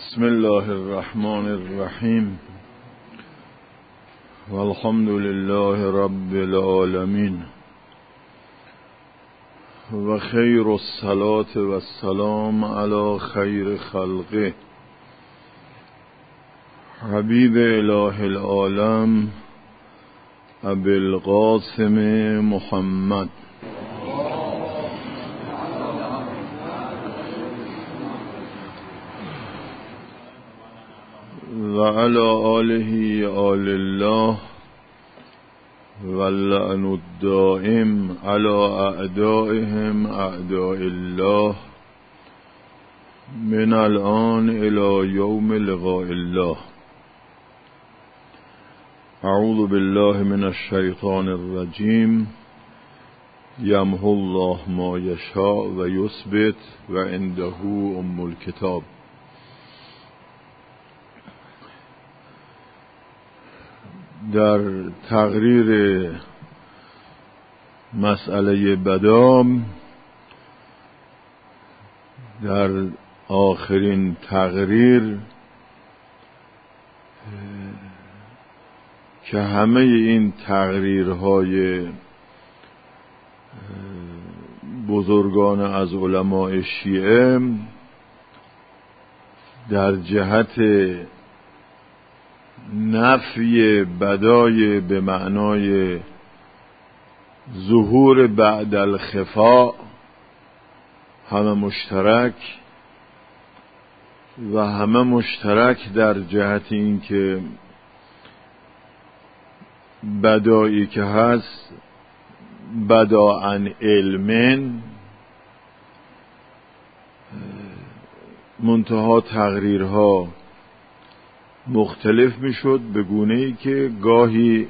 بسم الله الرحمن الرحیم والحمد لله رب العالمین و خیر الصلاة و السلام علی خیر خلقه حبیب اله العالم ابی القاسم محمد و علی آله آل الله واللعن الدائم علی اعدائهم اعداء الله من الآن الى یوم لقاء الله. اعوذ بالله من الشیطان الرجیم. یمحو الله ما یشاء و یثبت و عنده ام الکتاب. در تقریر مسئله بدام، در آخرین تقریر که همه این تقریرهای بزرگان از علماء شیعه در جهت نفی بدای به معنای ظهور بعد الخفا همه مشترک و همه مشترک در جهت این که بدایی که هست بدا عن علمن، منتها تقریرها مختلف میشد به گونه‌ای که گاهی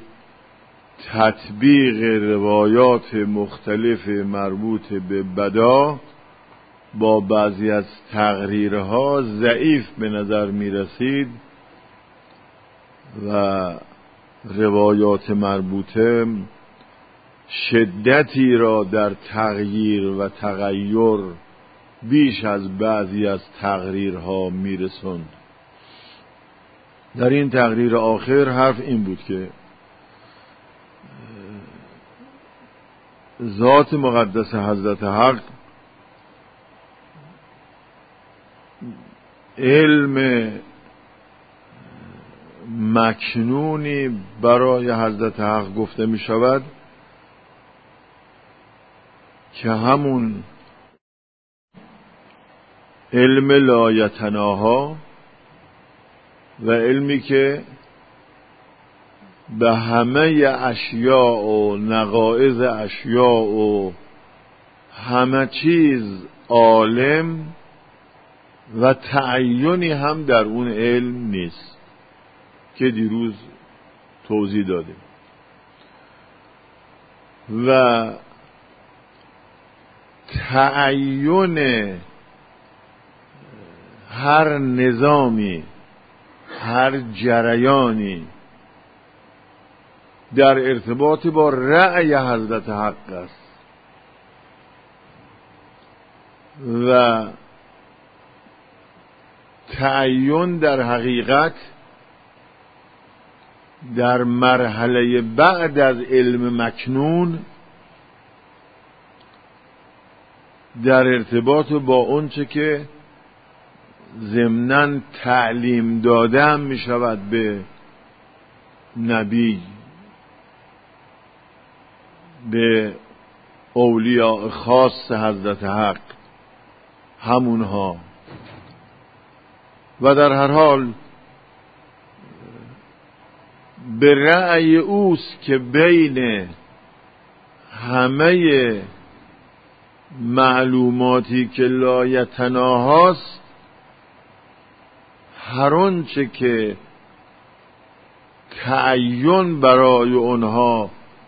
تطبیق روایات مختلف مربوط به بدا با بعضی از تقریرها ضعیف به نظر می رسید و روایات مربوطه شدتی را در تغییر و تغییر بیش از بعضی از تقریرها می رسوند. در این تقریر آخر حرف این بود که ذات مقدس حضرت حق علم مکنونی برای حضرت حق گفته می شود که همون علم لایتناها و علمی که به همه اشیاء و نقائض اشیاء و همه چیز عالم و تعینی هم در اون علم نیست که دیروز توضیح دادیم. و تعین هر نظامی، هر جریانی در ارتباط با رأی حضرت حق است و تعین در حقیقت در مرحله بعد از علم مکنون در ارتباط با اون چه که ضمناً تعلیم داده می شود به نبی، به اولیاء خاص حضرت حق همونها. و در هر حال به رأی اوست که بین همه معلوماتی که لایتناهاست هر آنچه که تعین برای اونها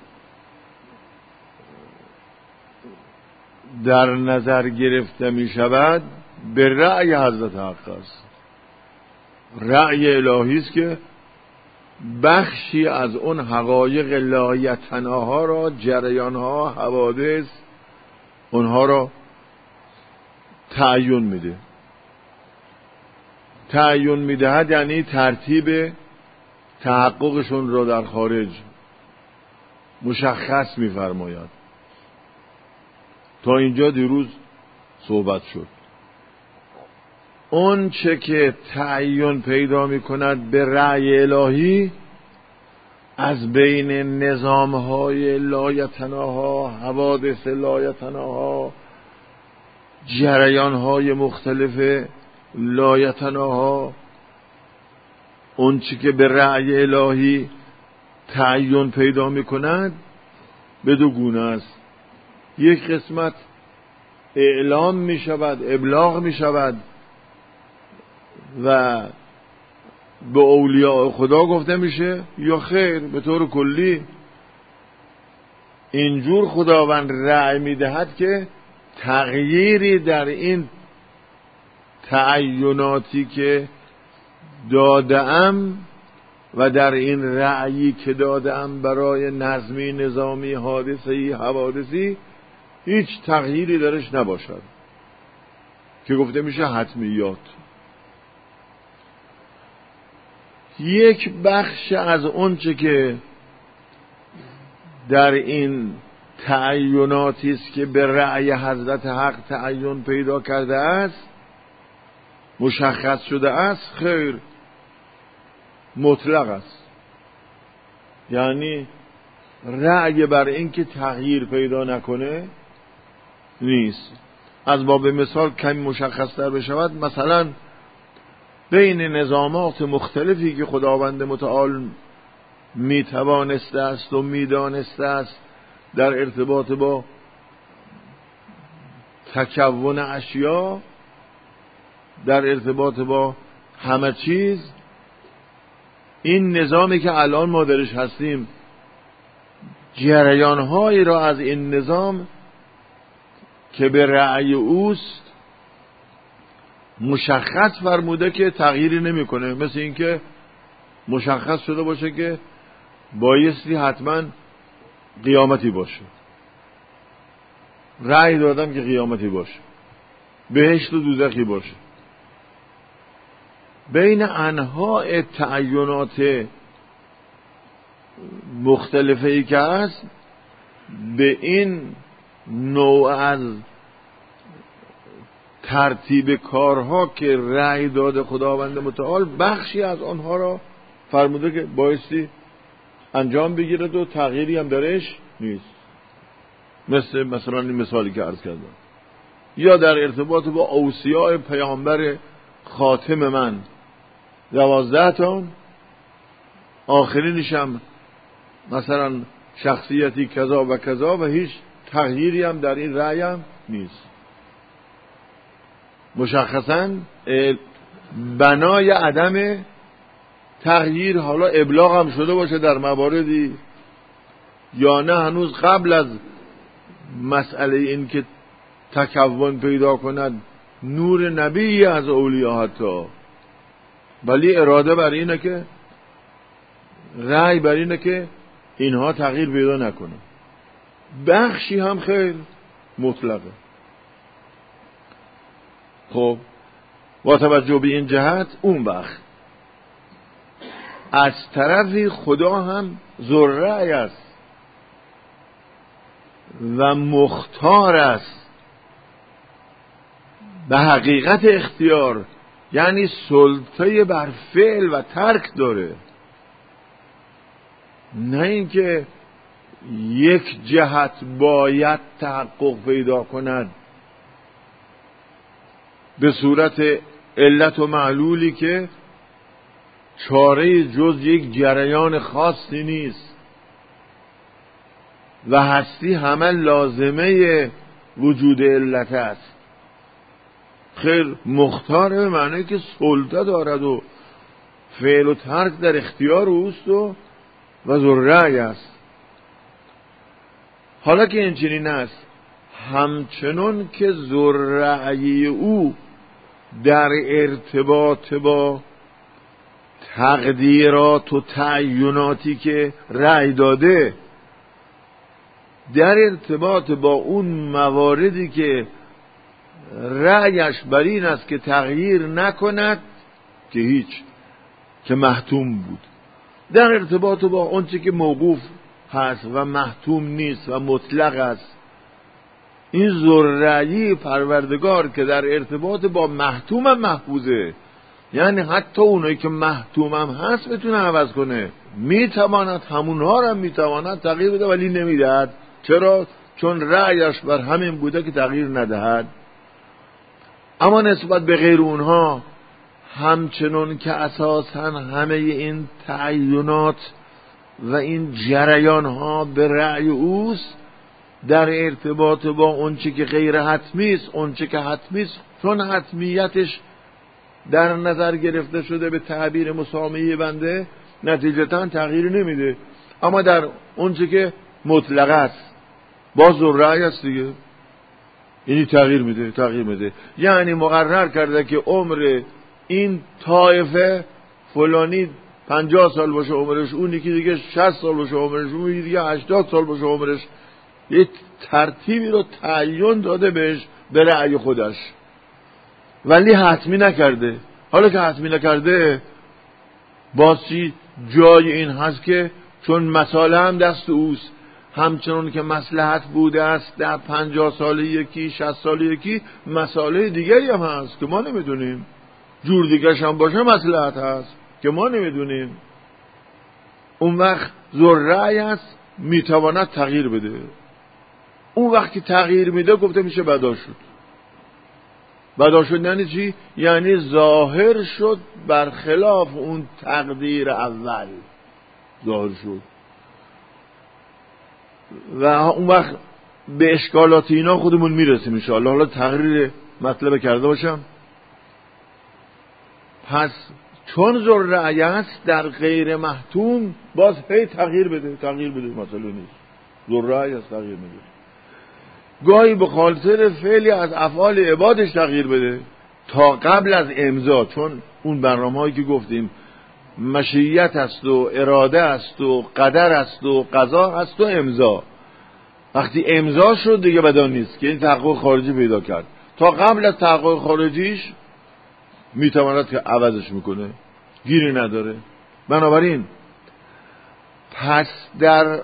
در نظر گرفته می شود به رأی حضرت حق است. رأی الهی است که بخشی از اون حقایق لایتناها را، جریانها، حوادث، اونها را تعین میده. تعیین میدهد یعنی ترتیب تحققشون را در خارج مشخص میفرماید. تا اینجا دیروز صحبت شد. اون چه که تعیین پیدا میکند به رأی الهی از بین نظامهای لایتناها، حوادث لایتناها، جریانهای مختلف لایتناها، اون چی که به رأی الهی تعیین پیدا میکند به دو گونه است. یک قسمت اعلام میشود، ابلاغ میشود و به اولیاء خدا گفته میشه، یا خیر به طور کلی اینجور خداوند رأی میدهد که تغییری در این تعییناتی که دادم و در این رأیی که دادم برای نظمی، نظامی، حادثه‌ای، حوادثی هیچ تغییری درش نباشد که گفته میشه حتمیات. یک بخش از اون چه که در این تعییناتی است که به رأی حضرت حق تعیین پیدا کرده است، مشخص شده است، خیر مطلق است. یعنی رأی بر این که تغییر پیدا نکنه نیست. از باب مثال کمی مشخص تر بشود، مثلا بین نظامات مختلفی که خداوند متعال میتوانسته است و میدانسته است در ارتباط با تکون اشیا، در ارتباط با همه چیز، این نظامی که الان ما درش هستیم جریانهایی را از این نظام که به رأی اوست مشخص فرموده که تغییری نمیکنه. مثل اینکه مشخص شده باشه که بایستی حتما قیامتی باشه، رأی دادم که قیامتی باشه، بهشت و دوزخی باشه. بین انواع تعیینات مختلفی که هست، به این نوع از ترتیب کارها که رأی داده خداوند متعال، بخشی از آنها را فرموده که بایستی انجام بگیرد و تغییری هم درش نیست. مثلا این مثالی که عرض کردم، یا در ارتباط با اوصیاء پیامبر خاتم من 12 تا، آخرینشم مثلا شخصیتی کذا و کذا و هیچ تغییری هم در این رأی هم نیست. مشخصاً بنای عدم تغییر، حالا ابلاغ هم شده باشه در مواردی یا نه، هنوز قبل از مسئله این که تکون پیدا کند نور نبی از اولیاء حتی، ولی اراده بر اینه که، رأی بر اینه که اینها تغییر پیدا نکنه. بخشی هم خیر مطلقه. خب با توجه به این جهت، اون وقت از طرفی خدا هم ذوالرأی است و مختار است به حقیقت اختیار، یعنی سلطه بر فعل و ترک داره. نه اینکه یک جهت باید تحقق پیدا کند به صورت علت و معلولی که چاره جز یک جریان خاصی نیست و هستی همه لازمه وجود علت است. خیر مختاره به معنی که سلطه دارد و فعل و ترک در اختیار اوست و ذوالرأی است. حالا که این چنین است، همچنان که ذوالرأی او در ارتباط با تقدیرات و تعییناتی که رأی داده، در ارتباط با اون مواردی که رأیش بر این است که تغییر نکند که هیچ، که محتوم بود. در ارتباط با اون چی که موقوف هست و محتوم نیست و مطلق است، این ذوالرأیی پروردگار که در ارتباط با محتوم هم محفوظه، یعنی حتی اونایی که محتوم هم هست بتونه عوض کنه، میتواند همونها رو هم میتواند تغییر بده ولی نمیدهد. چرا؟ چون رأیش بر همین بوده که تغییر ندهد. اما نسبت به غیر اونها همچنون که اساساً همه این تعینات و این جریان ها به رأی اوست، در ارتباط با اون چی که غیر حتمی است، اون چی که حتمی است چون حتمیتش در نظر گرفته شده به تعبیر مسامحه بنده، نتیجتاً تغییر نمیده. اما در اون چی که مطلق است باز ذوالرأی است دیگه، یعنی تغییر میده. یعنی مقرر کرده که عمر این طایفه فلانی 50 سال باشه عمرش، اون یکی دیگه 60 سال باشه عمرش، اون یکی دیگه 80 سال باشه عمرش. یه ترتیبی رو تعیین داده بهش به رأی خودش، ولی حتمی نکرده. حالا که حتمی نکرده باز چی؟ جای این هست که چون مسئله هم دست اوست، همچنان که مصلحت بوده است در 50 سال یکی، 60 سال یکی، مسئله دیگری هم هست که ما نمیدونیم، جور دیگرش هم باشه مصلحت هست که ما نمیدونیم. اون وقت ذوالرأی است، میتواند تغییر بده. اون وقت که تغییر میده گفته میشه بدا شد. بدا شد یعنی چی؟ یعنی ظاهر شد برخلاف اون تقدیر اول ظاهر شد. و اون وقت به اشکالات اینا خودمون میرسیم انشاءالله. حالا تقریر مطلب کرده باشم. پس چون ذوالرأی است در غیر محتوم باز هی تغییر بده مسئله نیست. ذوالرأی است تغییر میده. گاهی به خاطر فعلی از افعال عبادش تغییر بده تا قبل از امضا، چون اون برنامه‌هایی که گفتیم مشیت است و اراده است و قدر است و قضا است و امضا. وقتی امضا شد دیگه بدان نیست که این تحقق خارجی پیدا کرد. تا قبل از تحقق خارجیش میتواند که عوضش میکنه، گیری نداره. بنابراین پس در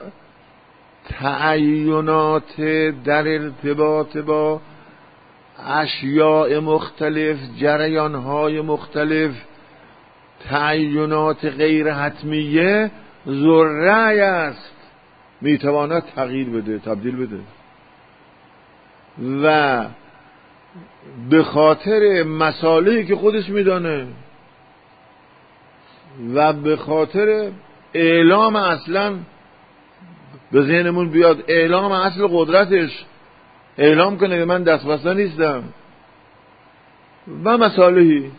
تعینات در ارتباط با اشیاء مختلف، جریانهای مختلف، تعینات غیر حتمیه، ذوالرأی است، میتواند تغییر بده، تبدیل بده. و به خاطر مسائلی که خودش میدانه و به خاطر اعلام اصلا به ذهنمون بیاد، اعلام اصل قدرتش، اعلام کنه که من دست بسته نیستم و مسائلی،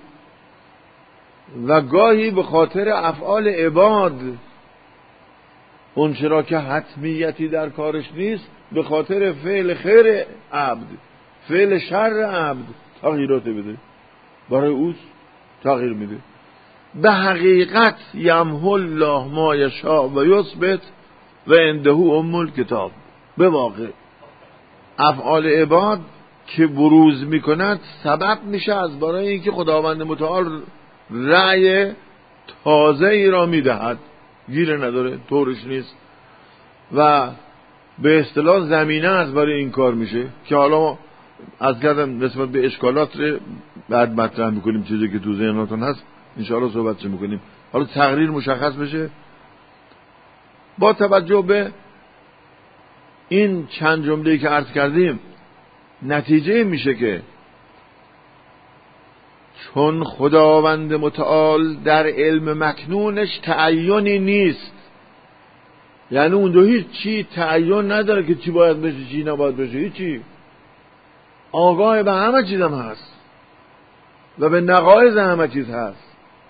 و گاهی به خاطر افعال عباد، اون چرا که حتمیتی در کارش نیست، به خاطر فعل خیر عبد، فعل شر عبد تغییرات بده، برای اوست تغییر میده. به حقیقت یمحو الله ما یشاء و یثبت و عنده ام الکتاب. به واقع افعال عباد که بروز میکند سبب میشه از برای اینکه خداوند متعال رأی تازه ای را میدهد، گیره نداره، طورش نیست و به اصطلاح زمینه از برای این کار میشه که حالا از کردم نسبت به اشکالات بعد مطرح میکنیم، چیزی که تو ذهناتون هست انشاءالله صحبت میکنیم. حالا تقریر مشخص بشه. با توجه به این چند جمله‌ای که عرض کردیم نتیجه میشه که چون خداوند متعال در علم مکنونش تعیینی نیست، یعنی اون دو هیچ چی تعیین نداره که چی باید بشه چی نباید بشه، هیچی، آگاه به همه چیز هم هست و به نقایض همه چیز هست،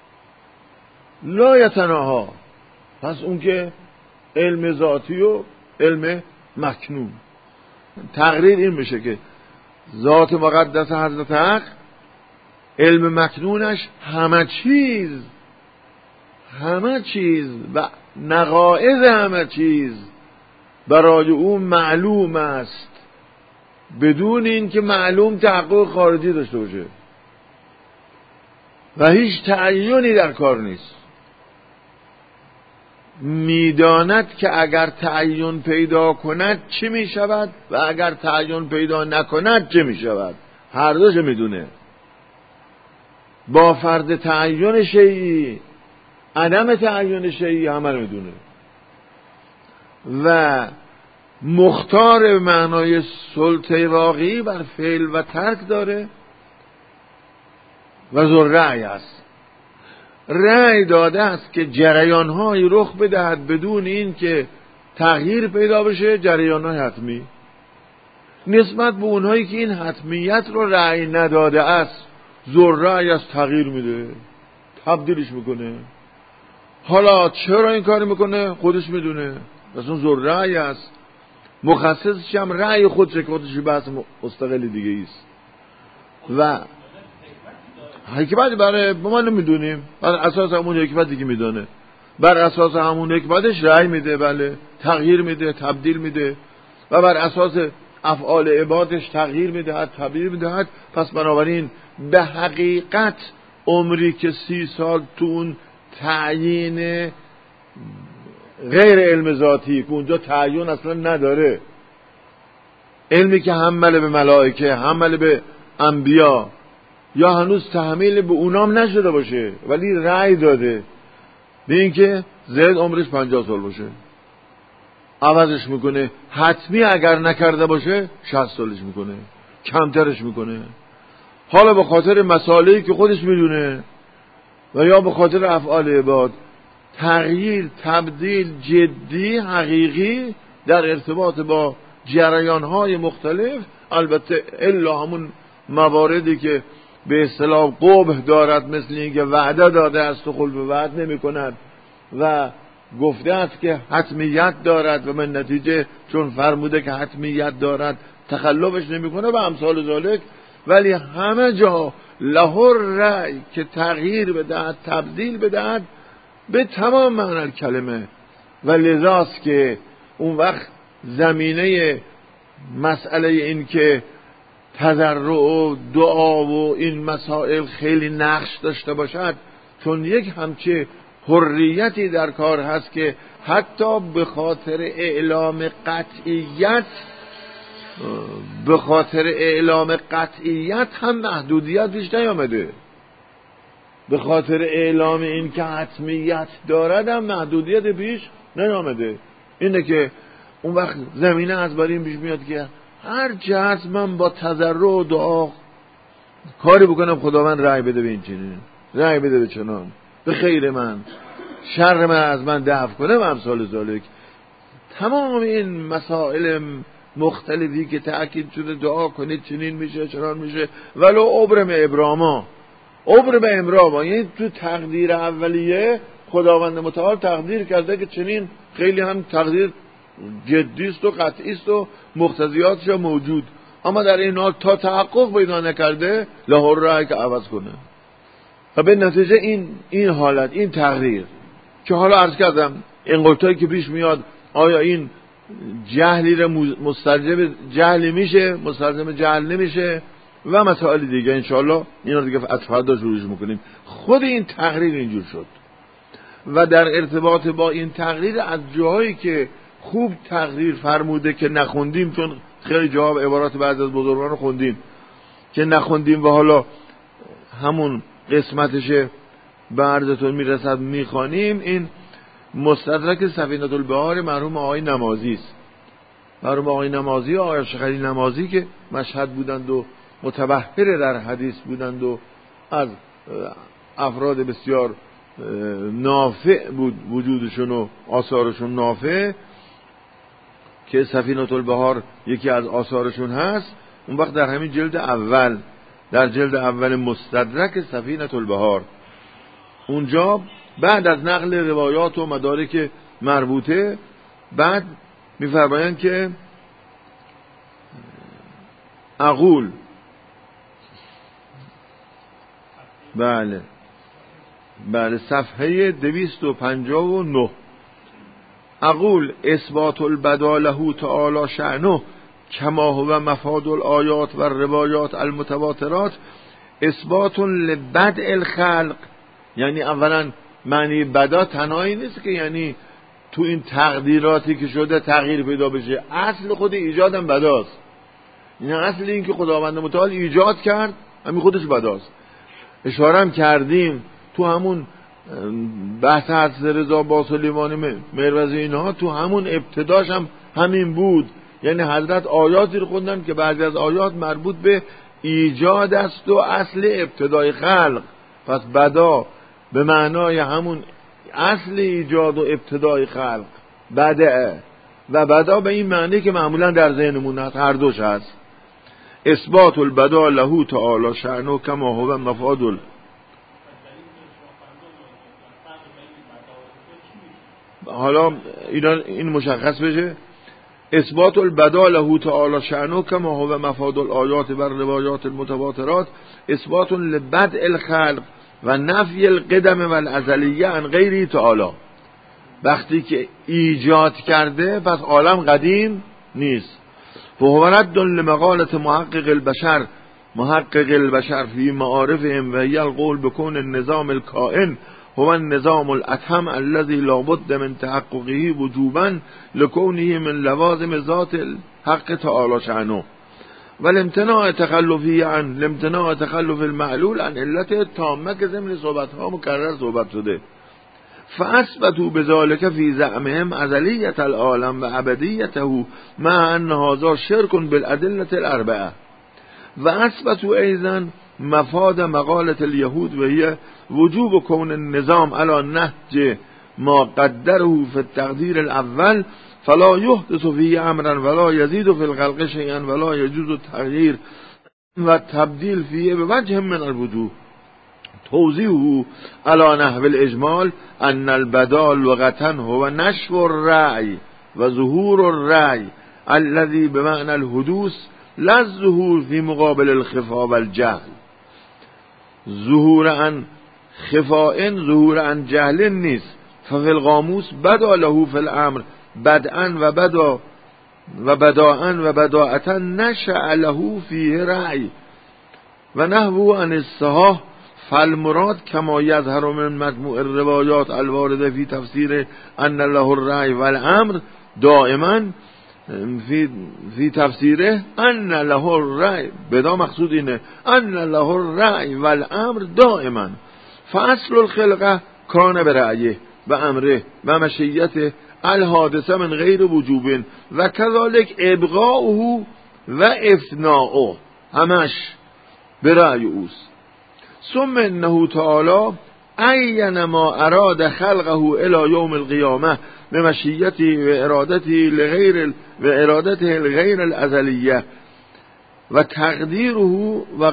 لا یتناها. پس اون که علم ذاتی و علم مکنون. تقریر این میشه که ذات مقدس حضرت حق علم مکنونش همه چیز و نقایض همه چیز برای او معلوم است، بدون این که معلوم تحقق خارجی داشته باشه. و هیچ تعیینی در کار نیست. میداند که اگر تعیین پیدا کند چه می شود و اگر تعیین پیدا نکند چه می شود. هر دوش میدونه. با فرض تعیین شیئی عدم تعیین شیئی همه رو میدونه و مختار به معنای سلطه واقعی بر فعل و ترک داره و ذوالرأی است. رأی داده است که جریان‌هایی رخ بدهد بدون این که تغییر پیدا بشه، جریان‌های حتمی. نسبت به اونهایی که این حتمیت رو رأی نداده است، ذوالرأی است، تغییر میده، تبدیلش میکنه. حالا چرا این کار میکنه؟ خودش میدونه، اصلا ذوالرأی است. مخصصش هم رأی خودش که خودش بحث مستقل دیگه است و حکمت برای ما نمیدونیم، بر اساس همون حکمتی که میدونه، بر اساس همون حکمتش رأی میده، بله، تغییر میده، تبدیل میده و بر اساس افعال عبادش تغییر میدهد، تبدیل میدهد. پس بنابراین به حقیقت عمری که 30 سال تو اون تعیین غیر علم ذاتی که اونجا تعیین اصلا نداره، علمی که حمله به ملائکه، حمله به انبیا یا هنوز تحمیل به اونام نشده باشه ولی رأی داده به این که زید عمرش 50 سال باشه، عوضش میکنه. حتمی اگر نکرده باشه 60 سالش میکنه، کمترش میکنه. حالا به خاطر مسائلی که خودش میدونه و یا به خاطر افعال عباد، تغییر، تبدیل جدی حقیقی در ارتباط با جریان‌های مختلف، البته الا همون مواردی که به اصطلاح قبح دارد، مثل اینکه وعده داده است و خلف وعد نمی کند و گفته است که حتمیت دارد و من نتیجه چون فرموده که حتمیت دارد تخلفش نمی کنه و امثال ذالک. ولی همه جا لهور رأی که تغییر بدهد، تبدیل بدهد به تمام معنی کلمه و لذاست که اون وقت زمینه مسئله این که تضرع و دعا و این مسائل خیلی نقش داشته باشد، چون یک همچه حریتی در کار هست که حتی به خاطر اعلام قطعیت، به خاطر اعلام قطعیت هم محدودیت پیش نیامده. به خاطر اعلام این که حتمیت دارد هم محدودیت پیش نیامده. اینه که اون وقت زمینه از برای این پیش میاد که هر جهت من با تضرع و دعا کاری بکنم خداوند رأی بده به این چنین، رأی بده به چنان، به خیر من، شر من از من دفع کنه و امثال ذالک. تمام این مسائل مختلفی که تأکید شده دعا کنید چنین میشه چنان میشه، ولو ابرم ابراما، ابرم ابراما، یعنی تو تقدیر اولیه خداوند متعال تقدیر کرده که چنین، خیلی هم تقدیر جدی است و قطعی است و مقتضیاتش موجود، اما در این حال تا تحقق پیدا نکرده لهور رأی که عوض کنه و به نتیجه این حالت، این تقدیر که حالا عرض کردم این قلتایی که پیش میاد، آیا این جهلی را مستلزم جهلی میشه، مستلزم جهل نمیشه و مسائل دیگه انشاءالله اینا دیگه از فردا شروعش میکنیم. خود این تقریر اینجور شد و در ارتباط با این تقریر از جاهایی که خوب تقریر فرموده که نخوندیم، چون خیلی جواب عبارات بعض از بزرگان رو خوندیم که نخوندیم و حالا همون قسمتش به عرضتون میرسد میخوانیم، این مستدرک سفینة البحار مرحوم آقای نمازی است. مرحوم آقای نمازی و آقای شیخ علی نمازی که مشهد بودند و متبحر در حدیث بودند و از افراد بسیار نافع بود وجودشون و آثارشون نافع، که سفینة البحار یکی از آثارشون هست. اون وقت در همین جلد اول، در جلد اول مستدرک سفینة البحار، اونجا بعد از نقل روایات و مدارک مربوطه بعد می‌فرمایند که اقول، بله صفحه 259، اقول اثبات البدا له تعالی شأنه کما هو مفاد الآیات و الروایات المتواترات اثبات لبدء الخلق، یعنی اولا معنی بدا تنهایی نیست که یعنی تو این تقدیراتی که شده تغییر پیدا بشه، اصل خود ایجادم بداست. این اصل این که خداوند متعال ایجاد کرد همین خودش بداست. اشاره هم کردیم تو همون بحث حضرت رضا با سلیمانی مروزی اینها، تو همون ابتداش هم همین بود. یعنی حضرت آیاتی رو خوندن که بعضی از آیات مربوط به ایجاد است و اصل ابتدای خلق. پس بدا به معنای همون اصل ایجاد و ابتدای خلق بدعه، و بدا به این معنی که معمولا در ذهنمون هست، هر دوش هست. اثبات البدا له تعالی شأنه کما هو مفاد. حالا این مشخص بشه. اثبات البدا له تعالی شأنه کما هو مفاد الآیات و روایات المتواترات اثبات لبدء الخلق و نفی القدم و الازلیه عن غیره تعالی. وقتی که ایجاد کرده پس عالم قدیم نیست. فهو رد لمقالة محقق البشر فی معارفهم و هی القول بکون النظام الکائن هو النظام الاتم الذي لا بد من تحققه وجوبا لكونه من لوازم ذات الحق تعالی شأنه والامتناع تخلفی عن الامتناع تخلف المعلول عن علت تامه که ضمن صحبت‌ها مکرر صحبت شده. فاثبتوا بذلك في زعمهم ازلیت العالم و ابدیته مع ان هذا شرك بالادله الاربعه. و اثبتوا ایضا مفاد مقالة اليهود و هي وجوب کون النظام على نهج ما قدره في التقدير الاول فلا يحدث فيه امرا ولا يزيد في الخلق شيئا ولا يجوز التغيير و تبديل فيه بوجه من الوجوه. توضیحه على نحو الاجمال ان البدا لغة هو نشو الرأي و ظهور الرأي الذي بمعنى الحدوث لا الظهور في مقابل الخفاء والجهل. ظهور عن خفاء ظهور عن جهل نیست. ففي القاموس بدا له في الامر بدءا و بداءة نشأ له فيه رأي و نحو عن الصحاح فالمراد كما يظهر من مجموع الروايات الوارده في تفسير ان له الرأي والامر دائما في تفسیره ان له الرأی بدا مقصود اینه ان له الرأی والامر دائما فاصل الخلقه کان برأیه و امره و مشیته الحادثه من غیر وجوب و كذلك ابقاؤه و افناؤه همش برأی اوست. ثم انه تعالی عین ما اراد خلقه الى یوم القیامه بمشیته و ارادته الغیر الازلیه و تقدیره و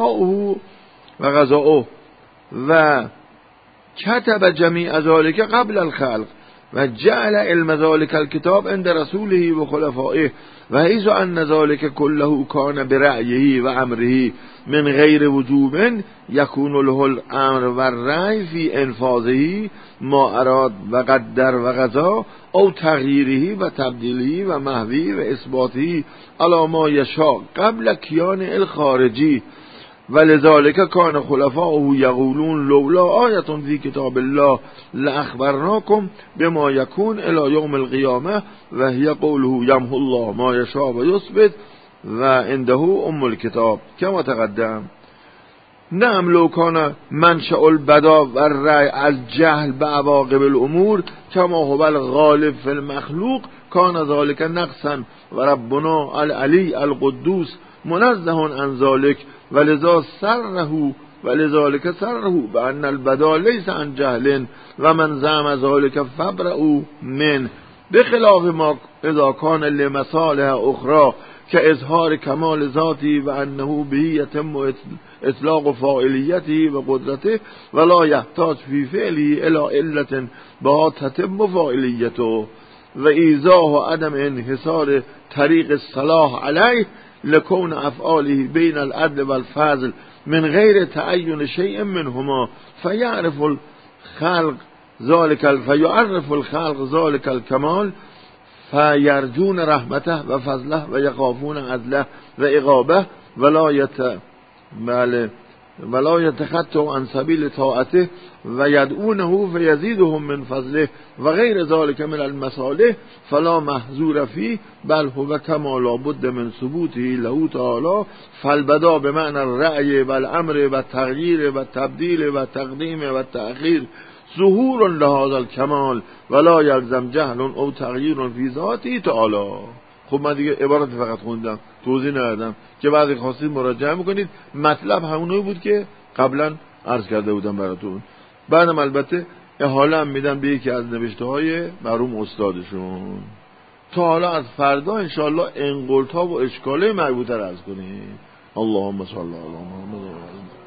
قضاؤه و کتب جمیع ذلك قبل الخلق و جعل علم ذلك الكتاب عند رسوله و خلفائه و حيث ان ذلك كله كان برأيه و امره من غیر وجوب يكون له الامر و الرأي في انفاذه ما اراد و قدر و قضا او تغییره و تبدیله و محوی و اثباته على ما يشاء قبل كيان الخارجي ولذلك كان خلفاؤه يقولون لولا آية في كتاب الله لأخبرناكم بما يكون إلى يوم القيامة وهي قوله يمحو الله ما يشاء ويثبت وعنده أم الكتاب كما تقدم. نعم لو كان منشأ البدا والرأي از جهل بعواقب الأمور كما هو الغالب في المخلوق كان ذلك نقصا وربنا العلي القدوس منزه عن ذلك ولذلك سره بأن البدا ليس عن جهل ومن زعم ذلك فابرأوا منه بخلاف ما اذا كان لمصالح اخرى كاظهار كمال ذاته وانه به يتم اطلاق فاعلیته و قدرته ولا يحتاج في فعله الى علة بها تتم فاعلیته و ایضاح و عدم انحصار طریق الصلاح علیه لكون افعاله بين العدل والفضل من غير تعين شيء منهما فيعرف الخلق ذلك الكمال فيرجون رحمته وفضله ويخافون عدله وعقابه ولا یتخطوا عن سبیل طاعته و یدعونه فیزیدهم من فضله و غیر ذلك من المصالح فلا محظور فيه بل هو كما لا بد من ثبوته له تعالی فالبدا بمعنى الرأی و الامر و التغییر و التبدیل و التقدیم و التأخیر ظهور لهذا الكمال ولا يلزم جهل او تغییر فی ذاته تعالی. خب من دیگه عبارت فقط خوندم، توضیح ندادم که بعضی خواستید مراجعه میکنید. مطلب همونی بود که قبلا عرض کرده بودم براتون. بعدم البته احاله هم میدم به یکی از نوشته های مرحوم استادشون. تا حالا از فردا انشاءالله انقلت‌ها و اشکاله مربوطه را عرض کنیم. اللهم صل علی محمد.